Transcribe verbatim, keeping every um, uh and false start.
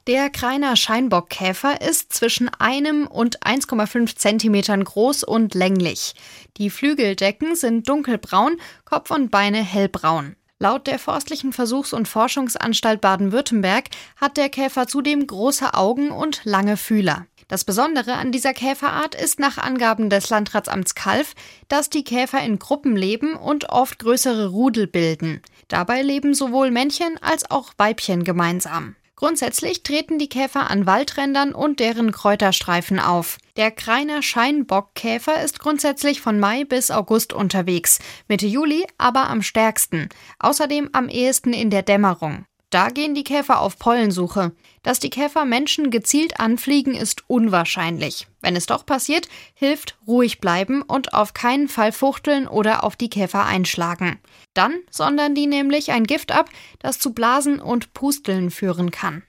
Der Krainer Scheinbockkäfer ist zwischen einem und eins Komma fünf Zentimetern groß und länglich. Die Flügeldecken sind dunkelbraun, Kopf und Beine hellbraun. Laut der Forstlichen Versuchs- und Forschungsanstalt Baden-Württemberg hat der Käfer zudem große Augen und lange Fühler. Das Besondere an dieser Käferart ist nach Angaben des Landratsamts Calw, dass die Käfer in Gruppen leben und oft größere Rudel bilden. Dabei leben sowohl Männchen als auch Weibchen gemeinsam. Grundsätzlich treten die Käfer an Waldrändern und deren Kräuterstreifen auf. Der Krainer Scheinbockkäfer ist grundsätzlich von Mai bis August unterwegs, Mitte Juli aber am stärksten, außerdem am ehesten in der Dämmerung. Da gehen die Käfer auf Pollensuche. Dass die Käfer Menschen gezielt anfliegen, ist unwahrscheinlich. Wenn es doch passiert, hilft ruhig bleiben und auf keinen Fall fuchteln oder auf die Käfer einschlagen. Dann sondern die nämlich ein Gift ab, das zu Blasen und Pusteln führen kann.